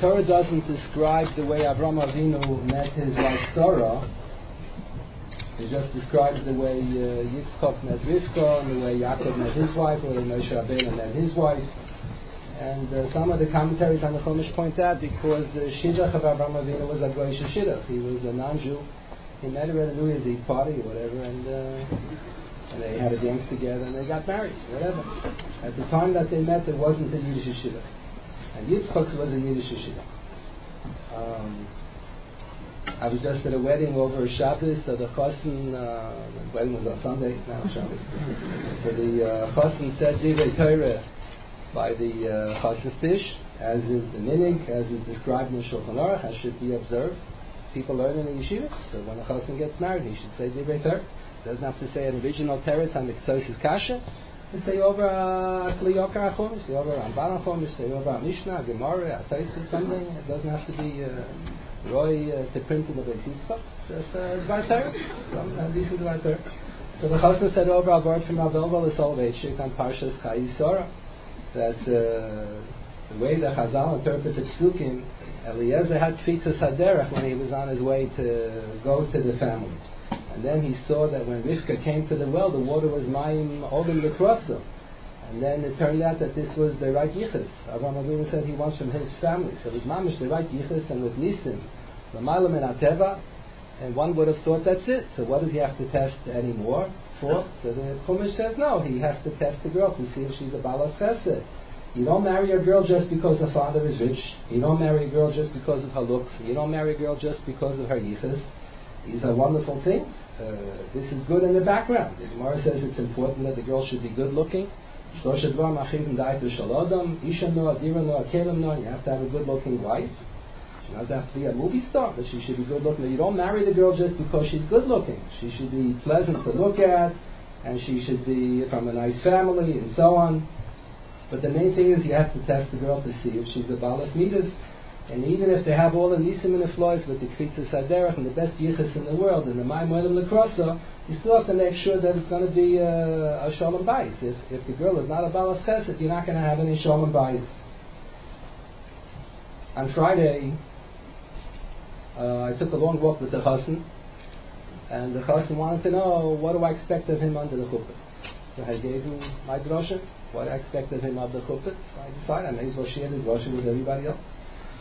Torah doesn't describe the way Avraham Avinu met his wife Sarah. It just describes the way Yitzchak met Rivka, and the way Yaakov met his wife, the way Moshe Rabbeinu met his wife. And some of the commentaries on the Chumash point out because the Shidduch of Avraham Avinu was a Goyish Shidduch. He was a non-Jew. He met her at a New Year's Eve party or whatever, and they had a dance together and they got married, whatever. At the time that they met, there wasn't a Yiddish Shidduch. And Yitzchak was a Yiddish Shidduch. I was just at a wedding over Shabbos, so the chassan, the wedding was on Sunday, not on Shabbos. So the chassan said Divrei Torah by the chassan's dish, as is the minig, as is described in Shulchan Aruch, as should be observed. People learn in the yeshiva, so when a chassan gets married, he should say Divrei Torah. Doesn't have to say an original teretz on the Ktsosis Kasha. He say over a Kli Yakar HaChumash, say over a Ramban HaChumash, say over a Mishnah, a Gemara, a Taisus, something. It doesn't have to be Roy to print in the Beis Yitzchak. Just Dvar Torah, some decent Dvar Torah. So the chassan said over a word from Rav Elval Solveitchik on Parshas Chayei Sarah, that the way the Chazal interpreted Psukim, Eliezer had Kfitzas Haderech when he was on his way to go to the family. And then he saw that when Rivka came to the well, the water was Mayim Olim Lekrosa. And then it turned out that this was the right Yichus. Avraham Avinu said he wants from his family. So with Mamish, the right Yichus, and with Nisim, L'maylam and Ateva, and one would have thought that's it. So what does he have to test anymore for? So the Chumash says no, he has to test the girl to see if she's a Balas Chesed. You don't marry a girl just because her father is rich. You don't marry a girl just because of her looks. You don't marry a girl just because of her Yichus. These are wonderful things. This is good in the background. The Gemara says it's important that the girl should be good looking. You have to have a good looking wife. She doesn't have to be a movie star, but she should be good looking. You don't marry the girl just because she's good looking. She should be pleasant to look at, and she should be from a nice family, and so on. But the main thing is you have to test the girl to see if she's a Balas Midas. And even if they have all the nisim and the flaws with the Kfitzas Haderech and the best yichus in the world and the Mayim Olim Lekrosa, you still have to make sure that it's going to be a Shalom Bayis. If the girl is not a Balas Chesed, you're not going to have any Shalom Bayis. On Friday, I took a long walk with the chassan, and the chassan wanted to know what do I expect of him under the chuppah. So I gave him my drosha, what I expect of him under the chuppah. So I decided I may as well share the drosha with everybody else.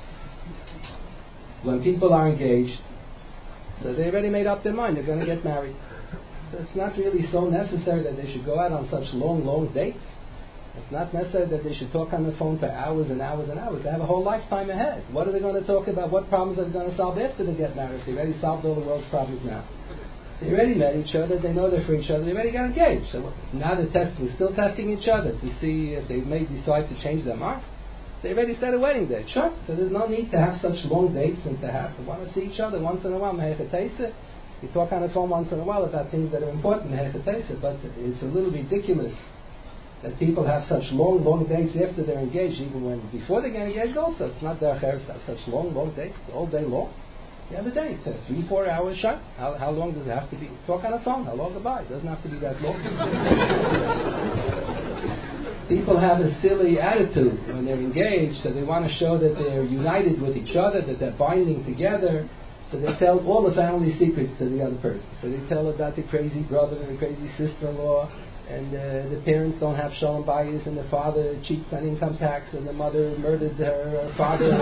When people are engaged, so they already made up their mind, they're going to get married. So it's not really so necessary that they should go out on such long dates. It's not necessary that they should talk on the phone for hours and hours and hours. They have a whole lifetime ahead. What are they going to talk about? What problems are they going to solve after they get married? They already solved all the world's problems now. They already met each other, they know they're for each other, they already got engaged. So now they're still testing each other to see if they may decide to change their mind. They already set a wedding date, sure. So there's no need to have such long dates and to want to see each other once in a while. You talk on the phone once in a while about things that are important, but it's a little ridiculous that people have such long dates after they're engaged, even when before they get engaged also. It's not their chayres to have such long dates all day long. You have a date, 3-4 hours shot. How long does it have to be? Talk on the phone, hello, goodbye. It doesn't have to be that long. People have a silly attitude when they're engaged, so they want to show that they're united with each other, that they're binding together. So they tell all the family secrets to the other person. So they tell about the crazy brother and the crazy sister-in-law, and the parents don't have shalom bayis, and the father cheats on income tax, and the mother murdered her father.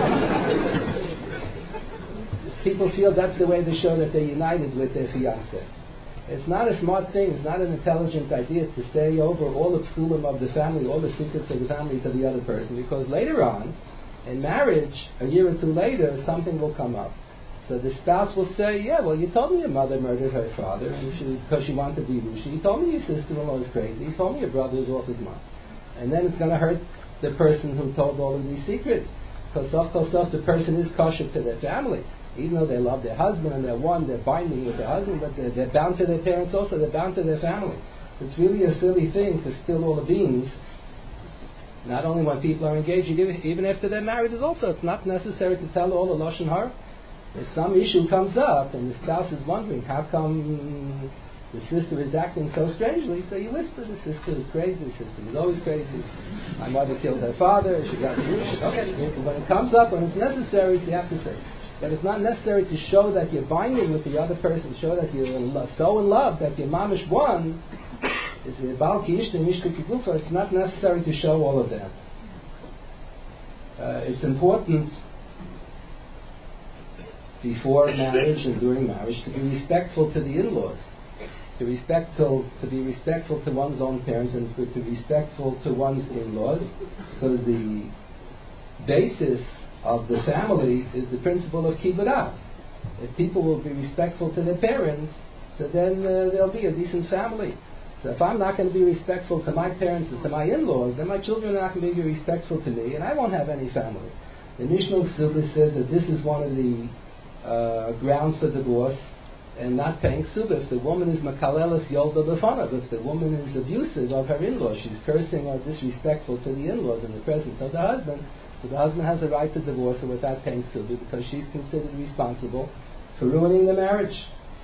People feel that's the way they show that they're united with their fiancé. It's not a smart thing, it's not an intelligent idea to say over all the psulim of the family, all the secrets of the family to the other person, because later on, in marriage, a year or two later, something will come up. So the spouse will say, yeah, well, you told me your mother murdered her father because she wanted to be Rushi. You told me your sister-in-law is crazy. You told me your brother is off his mind. And then it's going to hurt the person who told all of these secrets. Because the person is kosher to their family. Even though they love their husband and they're binding with their husband, but they're bound to their parents also, they're bound to their family. So it's really a silly thing to spill all the beans, not only when people are engaged, even after they're married is also, it's not necessary to tell all the Lashon Hara. If some issue comes up and the spouse is wondering, how come the sister is acting so strangely, so you whisper, the sister is crazy, the sister is always crazy, my mother killed her father, she got the okay, when it comes up, when it's necessary, so you have to say. But it's not necessary to show that you're binding with the other person, show that you're so in love that you're mamish one. It's not necessary to show all of that. It's important before marriage and during marriage to be respectful to the in-laws, to be respectful to one's own parents, and to be respectful to one's in-laws, because the basis of the family is the principle of kibbud av. If people will be respectful to their parents, so then there'll be a decent family. So if I'm not going to be respectful to my parents and to my in-laws, then my children are not going to be respectful to me, and I won't have any family. The Mishnah Ksubah says that this is one of the grounds for divorce and not paying ksubah. If the woman is makalelas yolda b'fanav, if the woman is abusive of her in-laws, she's cursing or disrespectful to the in-laws in the presence of the husband, so the husband has a right to divorce her without paying ksubah because she's considered responsible for ruining the marriage.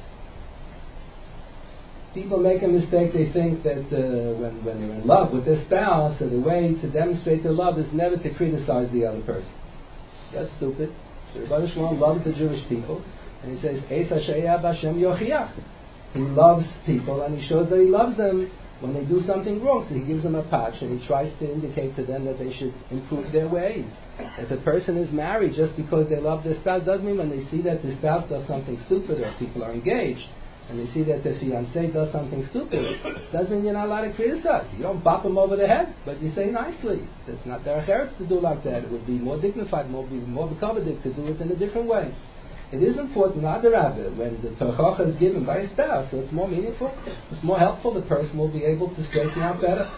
People make a mistake. They think that when they're in love with their spouse, so the way to demonstrate their love is never to criticize the other person. That's stupid. The Rebbe Shalom loves the Jewish people, and he says, Eis Hashem Hashem Yochiach. He loves people, and he shows that he loves them when they do something wrong. So he gives them a patch, and he tries to indicate to them that they should improve their ways. If a person is married just because they love their spouse, doesn't mean when they see that the spouse does something stupid, or people are engaged, and they see that the fiancé does something stupid, doesn't mean you're not allowed to criticize. You don't bop him over the head, but you say nicely. It's not derech eretz to do like that. It would be more dignified, more b'kavadik to do it in a different way. It is important, adarabah, when the tochacha is given by a spouse, so it's more meaningful, it's more helpful, the person will be able to straighten out better.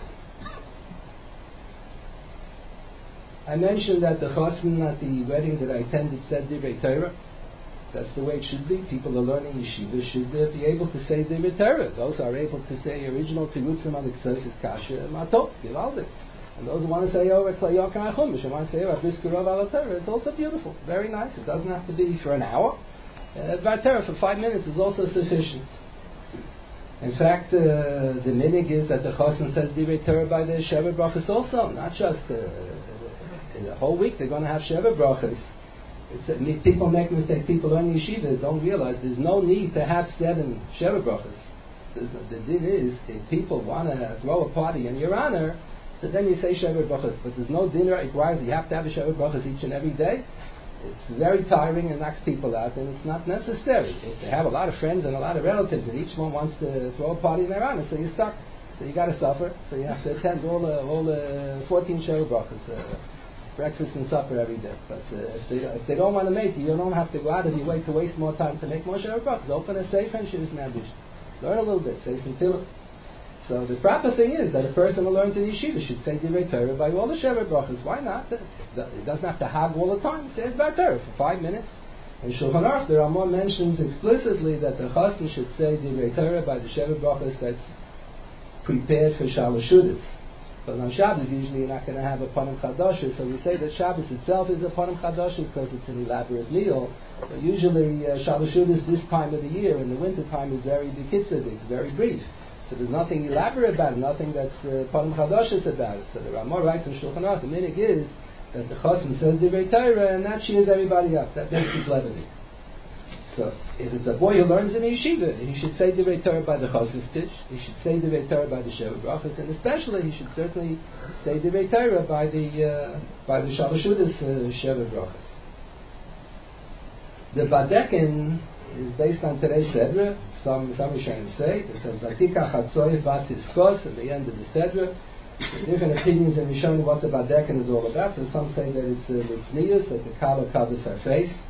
I mentioned that the chassan at the wedding that I attended said divrei Torah. That's the way it should be. People are learning yeshiva should be able to say divrei Torah. Those are able to say original tirutzim on the k'tzosis kasha matop givaldik. And those who want to say over klayok and achumish and want to say over briskurov ala Torah, it's also beautiful, very nice. It doesn't have to be for an hour. Dvar Torah for 5 minutes is also sufficient. In fact, the minig is that the chassan says divrei Torah by the sheva brachas also, not just in the whole week. They're going to have sheva brachas. People make mistake. People learn yeshiva don't realize there's no need to have 7 sheva brachas. The din is, if people want to throw a party in your honor, so then you say sheva brachas. But there's no din that requires you have to have a sheva brachas each and every day. It's very tiring and knocks people out, and it's not necessary. If they have a lot of friends and a lot of relatives, and each one wants to throw a party in their honor, so you're stuck. So you got to suffer. So you have to attend all the 14 sheva brachas. Breakfast and supper every day. But if they don't want to make it, you don't have to go out of your way to waste more time to make more sheva brachas. Open a sefer and shivas me'abish. Learn a little bit. Say some tillah. So the proper thing is that a person who learns in yeshiva should say divrei Torah by all the sheva brachas. Why not? It doesn't have to hag all the time. Say divrei Torah for 5 minutes. In Shulchan Aruch there are more mentions explicitly that the chassan should say divrei Torah by the sheva brachas that's prepared for Shalosh Seudos. But on Shabbos, usually you're not going to have a panim chadashis, so we say that Shabbos itself is a panim chadashis because it's an elaborate meal. But usually Shalosh Seudos this time of the year, in the winter time, is very bekitzadik, it's very brief. So there's nothing elaborate about it, nothing that's panim chadashis about it. So there are more rights in Shulchan Aruch. The minig is that the chassan says divrei Torah and that cheers everybody up. That makes it leavening. So if it's a boy who learns in yeshiva, he should say divrei Torah by the chassid's tish. He should say divrei Torah by the sheva brachas, and especially he should certainly say divrei Torah by the Shalosh Seudos sheva brachas. The Badekin is based on today's Sedra. Some Rishonim say it says Vatika Chatzoy Vatiskos at the end of the Sedra. Different opinions in Rishonim what the Badekin is all about. So some say that it's tznius, that the kala covers her face.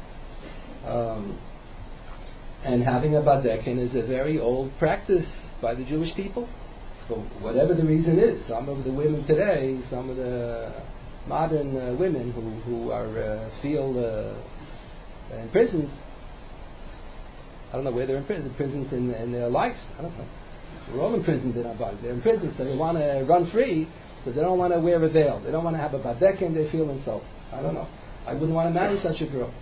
And having a badekin is a very old practice by the Jewish people, for whatever the reason is. Some of the women today, some of the modern women who are feel imprisoned, I don't know where they're imprisoned in their lives. I don't know. So we're all imprisoned in our body. They're imprisoned, so they want to run free, so they don't want to wear a veil. They don't want to have a badekin, they feel insulted. I don't know. I wouldn't want to marry such a girl.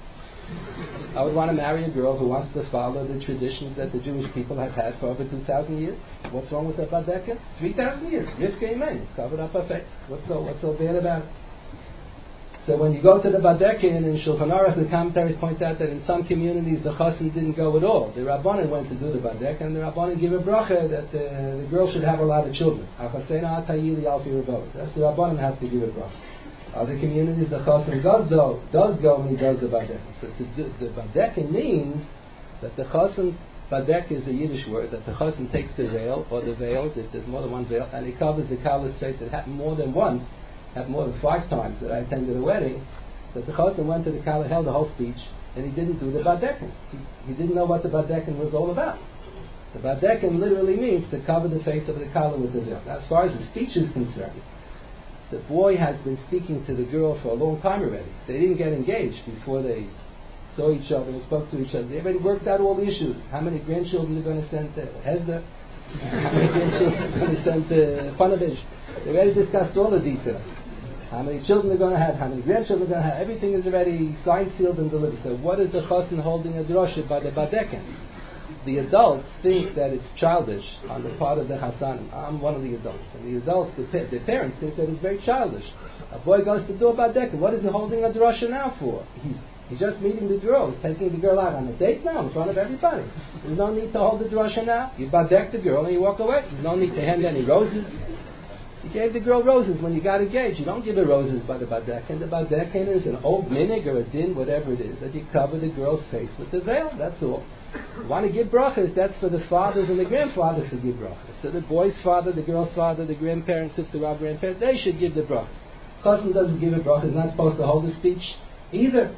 I would want to marry a girl who wants to follow the traditions that the Jewish people have had for over 2,000 years. What's wrong with the Badeken? 3,000 years. Rivka Imen, covered up her face. What's so bad about it? So when you go to the Badeken in Shulchan Aruch, the commentaries point out that in some communities the Chassan didn't go at all. The Rabbanan went to do the Badeken, and the Rabbanan give a bracha that the girl should have a lot of children. That's the Rabbanan have to give a bracha. Other communities, the Chassan does go when he does the Badeken. So the Badeken means that the Chassan, Badek is a Yiddish word, that the Chassan takes the veil, or the veils, if there's more than one veil, and he covers the Kala's face. It happened more than once, happened more than 5 times that I attended a wedding, that the Chassan went to the Kala, held the whole speech, and he didn't do the Badeken. He didn't know what the Badeken was all about. The Badeken literally means to cover the face of the Kala with the veil. Now, as far as the speech is concerned, the boy has been speaking to the girl for a long time already. They didn't get engaged before they saw each other and spoke to each other. They already worked out all the issues. How many grandchildren they're going to send to Hesder? How many grandchildren they're going to send to Panovich? They already discussed all the details. How many children they're going to have, how many grandchildren they're going to have. Everything is already signed, sealed, and delivered. So what is the Chassan holding a drosha by the Badeken? The adults think that it's childish on the part of the Hassanim. I'm one of the adults. And the adults, the parents, think that it's very childish. A boy goes to do a Badeken. What is he holding a drosha now for? He's just meeting the girl. He's taking the girl out on a date now in front of everybody. There's no need to hold the drosha now. You Badek the girl and you walk away. There's no need to hand any roses. You gave the girl roses when you got engaged. You don't give her roses by the Badeken. The Badeken is an old minig or a din, whatever it is, that you cover the girl's face with the veil. That's all. You want to give brachas, that's for the fathers and the grandfathers to give brachas. So the boy's father, the girl's father, the grandparents, if there are grandparents, they should give the brachas. Chassan doesn't give a bracha, he's not supposed to hold a speech either.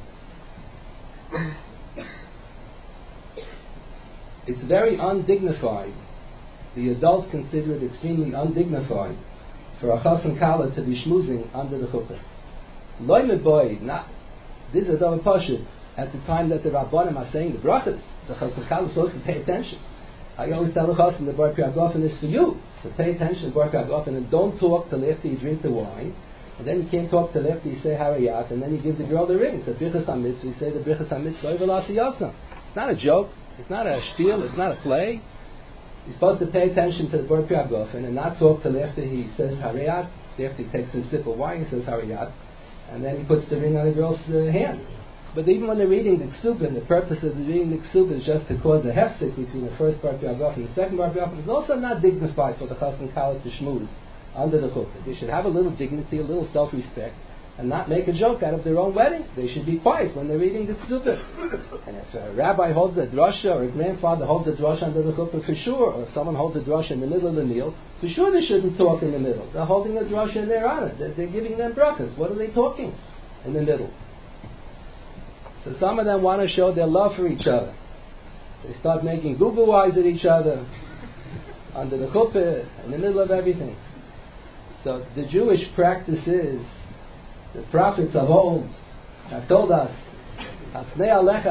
It's very undignified. The adults consider it extremely undignified for a Chassan Kala to be schmoozing under the chuppah. Loime boy, this is a double pashut. At the time that the Rabbanim are saying the brachas, the Chassan Kala is supposed to pay attention. I always tell the Chassan, the Bar Piagofen is for you. So pay attention to Bar Piagofen and don't talk till after you drink the wine. And then you can't talk till after you say Harayat, and then you give the girl the ring. It's a Brichas HaMitzvah. You say the Brichas HaMitzvah, V'lasi Yosam. It's not a joke. It's not a spiel. It's not a play. He's supposed to pay attention to the Bar Piagofen and not talk till after he says Harayat. After he takes a sip of wine, he says Harayat. And then he puts the ring on the girl's hand. But even when they're reading the Ksubah, the purpose of reading the Ksubah is just to cause a hefsek between the first Bar Piagofen and the second Bar Piagofen. It's also not dignified for the Chassan Kala to schmooze under the chuppah. They should have a little dignity, a little self-respect, and not make a joke out of their own wedding. They should be quiet when they're reading the Ksubah. And if a rabbi holds a drasha or a grandfather holds a drasha under the chuppah, for sure, or if someone holds a drasha in the middle of the meal, for sure they shouldn't talk in the middle. They're holding a drasha in their honor. They're giving them brachas. What are they talking in the middle? So some of them want to show their love for each other. They start making Google eyes at each other under the chuppah, in the middle of everything. So the Jewish practice is, the prophets of old have told us, what is the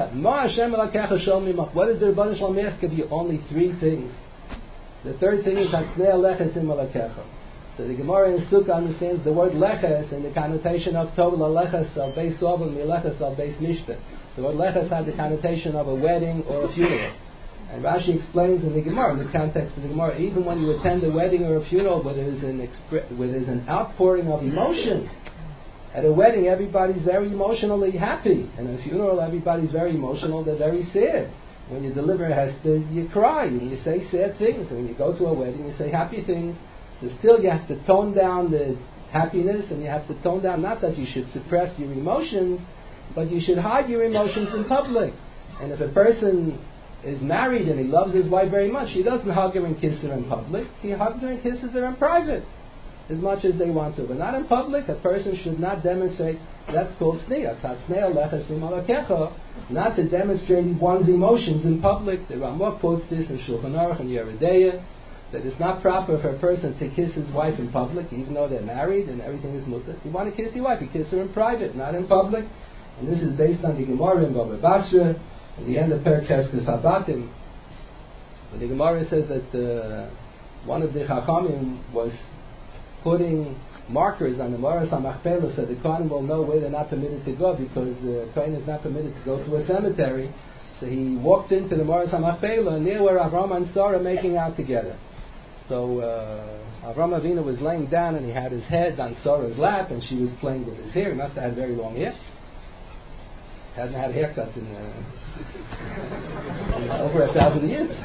Rebbeinu Shalom ask of you? Only 3 things. The third thing is Hatznei Alecha Sim Alakecha. So the Gemara in Sukkah understands the word leches and the connotation of Tov Laleches al Beis Ovel Mileches al Beis Mishpeh. The word leches had the connotation of a wedding or a funeral. And Rashi explains in the Gemara, in the context of the Gemara, even when you attend a wedding or a funeral where there's an outpouring of emotion, at a wedding everybody's very emotionally happy, and at a funeral everybody's very emotional, they're very sad. When you deliver a hesped, you cry, and you say sad things, and when you go to a wedding, you say happy things. So still you have to tone down the happiness, and you have to tone down, not that you should suppress your emotions, but you should hide your emotions in public. And if a person is married and he loves his wife very much, he doesn't hug her and kiss her in public. He hugs her and kisses her in private, as much as they want to. But not in public. A person should not demonstrate. That's called tzniya. Not to demonstrate one's emotions in public. The Ramah quotes this in Shulchan Aruch and Yeridea, that it's not proper for a person to kiss his wife in public, even though they're married and everything is mutter. If you want to kiss your wife, you kiss her in private, not in public. And this is based on the Gemara in Baba Basra, at the end of Perek Cheskes Habatim, where the Gemara says that one of the Chachamim was putting markers on the Maras HaMachpelah so the Kohen will know where they're not permitted to go, because the Kohen is not permitted to go to a cemetery. So he walked into the Maras HaMachpelah near where Avram and Sarah making out together. So Avram Avinu was laying down and he had his head on Sarah's lap and she was playing with his hair. He must have had very long hair. Hasn't had a haircut in over 1,000 years.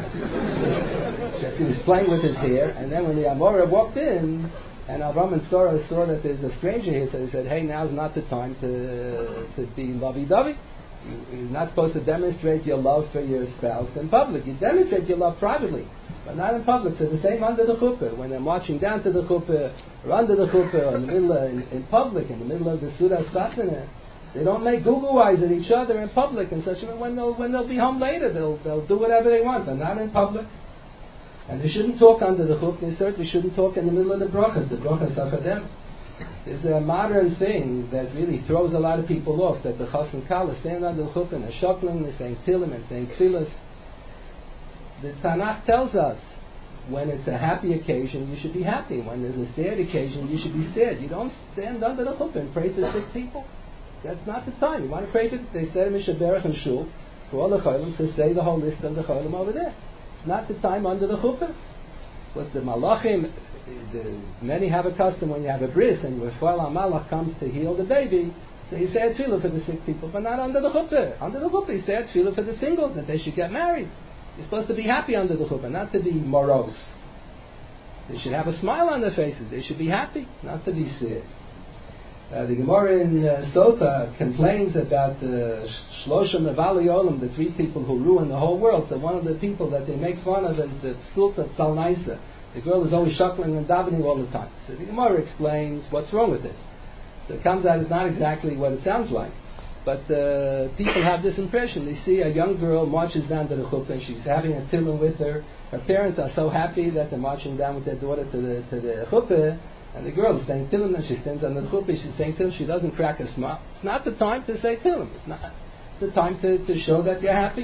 He was playing with his hair, and then when the Amorah walked in and Avram and Sarah saw that there's a stranger here, so they said, hey, now's not the time to be lovey-dovey. You're not supposed to demonstrate your love for your spouse in public. You demonstrate your love privately, but not in public. So the same under the chuppah. When they're marching down to the chuppah, or under the chuppah, or in the middle in public, in the middle of the Sudas Chasana, they don't make Google eyes at each other in public and such. When they'll be home later, they'll do whatever they want, but not in public. And they shouldn't talk under the chuppah. They certainly shouldn't talk in the middle of the brachas. The brachas are for them. It's a modern thing that really throws a lot of people off, that the Chas and Kala stand under the chuppah and they're shuckling, they're saying Tilim and saying Tfilas. The Tanakh tells us when it's a happy occasion, you should be happy. When there's a sad occasion, you should be sad. You don't stand under the chuppah and pray for sick people. That's not the time. You want to pray for, they said in Mishaberach and Shul, for all the Cholim, so say the whole list of the Cholim over there. It's not the time under the chuppah. Was the Malachim, many have a custom when you have a bris and Rafael HaMalach comes to heal the baby, so you say a tefillah for the sick people, but not under the chuppah. Under the chuppah you say a tefillah for the singles, that they should get married. You're supposed to be happy under the chuppah, not to be morose. They should have a smile on their faces. They should be happy, not to be sad. The Gemara in Sota complains about the Shloshim Mevali Olam, the three people who ruin the whole world. So one of the people that they make fun of is the Psult of Salnaisa. The girl is always shuckling and davening all the time. So the Gemara explains what's wrong with it. So it comes out it's not exactly what it sounds like. But people have this impression. They see a young girl marches down to the chuppah and she's having a tefillin with her. Her parents are so happy that they're marching down with their daughter to the chuppah. And the girl is saying Tilim, and she stands on the chuppah, she's saying Tilim, she doesn't crack a smile. It's not the time to say Tilim. It's the time to show that you're happy.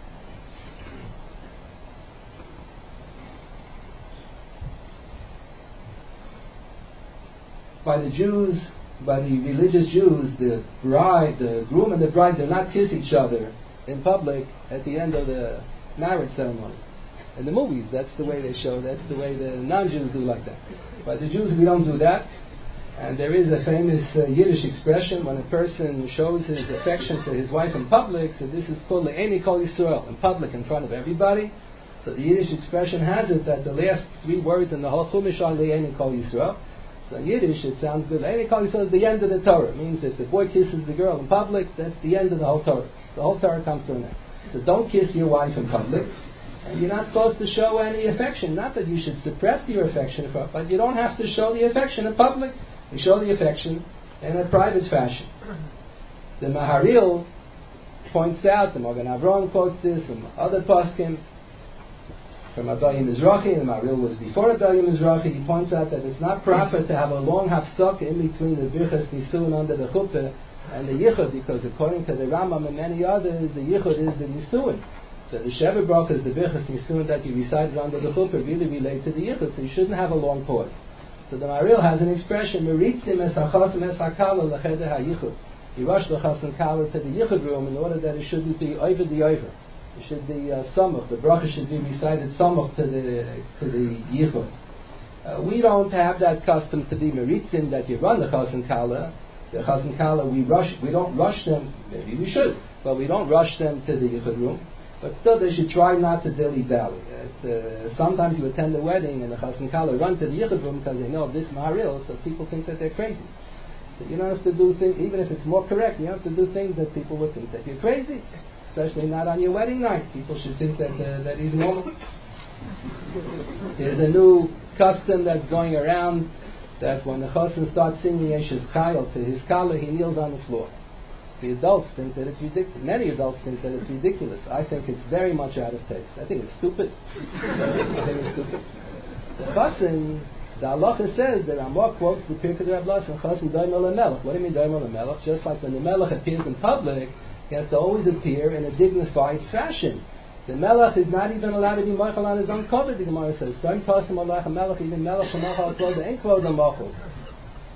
By the Jews, by the religious Jews, the groom and the bride do not kiss each other in public at the end of the marriage ceremony. In the movies, that's the way they show, that's the way the non-Jews do like that. By the Jews, we don't do that. And there is a famous Yiddish expression, when a person shows his affection to his wife in public, so this is called Le'eni Kol Yisrael, in public, in front of everybody. So the Yiddish expression has it that the last three words in the whole Chumash are Le'eni Kol Yisrael. So in Yiddish it sounds good. Le'eni Kol Yisrael is the end of the Torah. It means if the boy kisses the girl in public, that's the end of the whole Torah. The whole Torah comes to an end. So don't kiss your wife in public. And you're not supposed to show any affection. Not that you should suppress your affection, but you don't have to show the affection in public. You show the affection in a private fashion. The Maharil points out, the Magen Avraham quotes this from other poskim, from Abaye Mizrahi, and the Maharil was before Abaye Mizrahi. He points out that it's not proper to have a long hafsaka in between the Birchas Nisuin under the chuppah and the Yichud, because according to the Rambam and many others, the Yichud is the Nisuin. So the Sheva Brachas, the Birchas Nisuin that you recited under the chuppah really relate to the Yichud, so you shouldn't have a long pause. So the Maharil has an expression, Meritzim es hachasim es hakala lecheder ha-yichud. You rush the chas and kala to the Yichud room in order that it shouldn't be over the over. It should be samach. The bracha should be recited samach to the Yichud. We don't have that custom to be Meritzim that you run the chas and kala. The chas and kala we don't rush them, maybe we should, but we don't rush them to the Yichud room. But still, they should try not to dilly-dally. Sometimes you attend a wedding and the chas and kala run to the yichud room because they know of this maharil, so people think that they're crazy. So you don't have to do things, even if it's more correct, you don't have to do things that people would think that you're crazy. Especially not on your wedding night. People should think that he's normal. There's a new custom that's going around that when the chassan starts singing Yeshes Chayil to his kala, he kneels on the floor. The adults think that it's ridiculous. Many adults think that it's ridiculous. I think it's very much out of taste. I think it's stupid. The chassan, the halacha says, the Ramah quotes the Pirkei Rablas and chassan doimel lemelech. What do you mean doimel lemelech? Just like when the melech appears in public, he has to always appear in a dignified fashion. The melech is not even allowed to be meichel on his own koved. The Gemara says, "Some tasim alach melech, even melech shemachal klod ein klod machal."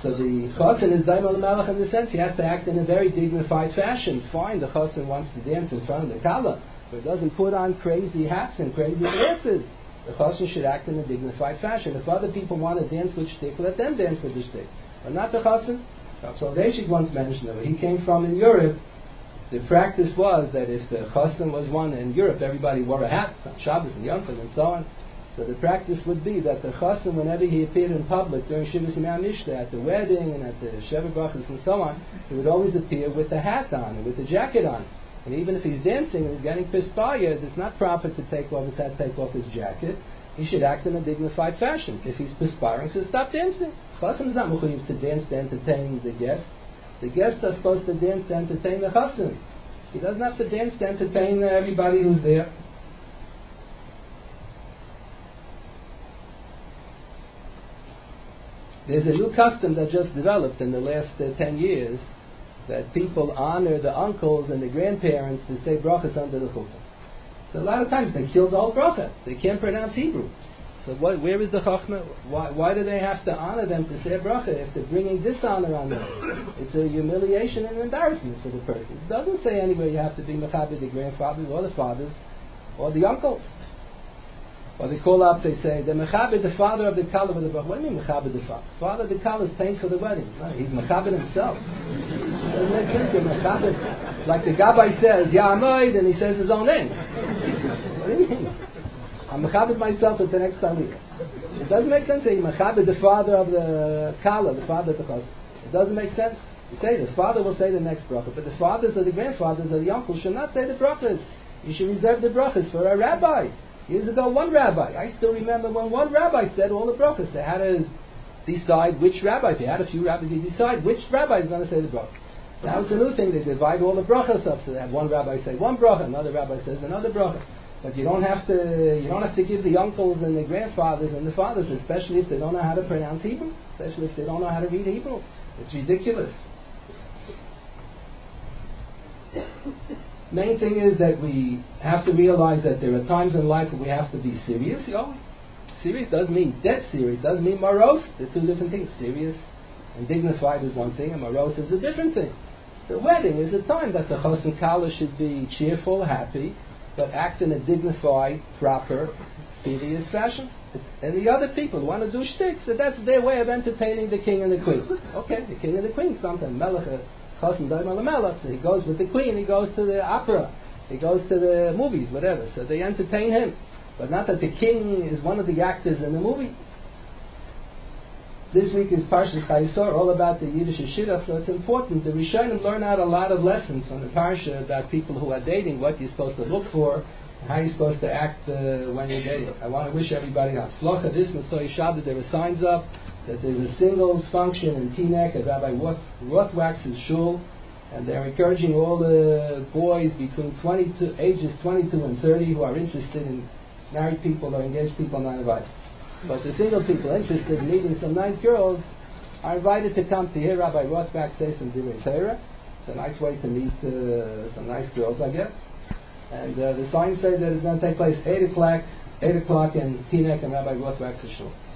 So the chassan is daim al melech in the sense he has to act in a very dignified fashion. Fine, the chassan wants to dance in front of the kala, but it doesn't put on crazy hats and crazy dresses. The chassan should act in a dignified fashion. If other people want to dance with shtick, let them dance with the shtick, but not the chassan. Rav Soloveitchik once mentioned that where he came from in Europe, the practice was that if the chassan was one in Europe, everybody wore a hat on Shabbos and Yom Tov and so on. So the practice would be that the chassan, whenever he appeared in public during Shivas Yimei HaMishta, at the wedding and at the Sheva Brachas and so on, he would always appear with the hat on and with the jacket on. And even if he's dancing and he's getting perspired, it's not proper to take off his hat, take off his jacket. He should act in a dignified fashion. If he's perspiring, so stop dancing. Chassan is not mechuyev to dance to entertain the guests. The guests are supposed to dance to entertain the chassan. He doesn't have to dance to entertain everybody who's there. There's a new custom that just developed in the last 10 years that people honor the uncles and the grandparents to say brachas under the chuppah. So a lot of times they kill the whole bracha. They can't pronounce Hebrew. So where is the chachma? Why do they have to honor them to say a bracha if they're bringing dishonor on them? It's a humiliation and embarrassment for the person. It doesn't say anywhere you have to be mechabed the grandfathers or the fathers or the uncles. Or they call up, they say, the mechabed, the father of the kala with the bracha. What do you mean mechabed the father? Father of the kala is paying for the wedding. No, he's mechabed himself. It doesn't make sense. You're mechabed. Like the gabbai says, Ya'amoid, and he says his own name. What do you mean? I'm mechabed myself at the next aliyah. It doesn't make sense saying mechabed the father of the kala, the father of the chassan. It doesn't make sense. You say the father will say the next bracha, but the fathers or the grandfathers or the uncles should not say the brachas. You should reserve the brachas for a rabbi. Years ago, one rabbi. I still remember when one rabbi said all the brachas. They had to decide which rabbi. If you had a few rabbis, you decide which rabbi is going to say the bracha. Now it's a new thing. They divide all the brachas up. So they have one rabbi say one bracha, another rabbi says another bracha. But you don't have to give the uncles and the grandfathers and the fathers, especially if they don't know how to pronounce Hebrew, especially if they don't know how to read Hebrew. It's ridiculous. Main thing is that we have to realize that there are times in life where we have to be serious. Serious doesn't mean dead serious, doesn't mean morose. They're two different things. Serious and dignified is one thing, and morose is a different thing. The wedding is a time that the chassan kala should be cheerful, happy, but act in a dignified, proper, serious fashion. And the other people who want to do shtick, so that's their way of entertaining the king and the queen. Okay, the king and the queen, sometimes melech, chassan daim al melech, so he goes with the queen, he goes to the opera, he goes to the movies, whatever. So they entertain him, but not that the king is one of the actors in the movie. This week is Parshas Chayesor, all about the Yiddish Shidduch, so it's important. The Rishonim learn out a lot of lessons from the Parsha about people who are dating, what you're supposed to look for, and how you're supposed to act when you're dating. I want to wish everybody Hatzlacha. This Motzei Shabbos, there are signs up that there's a singles function in Teaneck at Rabbi Rothwax's shul, and they're encouraging all the boys between ages 22 and 30 who are interested in married people or engaged people not invited. But the single people interested in meeting some nice girls are invited to come to hear Rabbi Rothbach say some Divrei Torah. It's a nice way to meet some nice girls, I guess. And the signs say that it's going to take place 8 o'clock in Teaneck and Rabbi Rothbach's shul.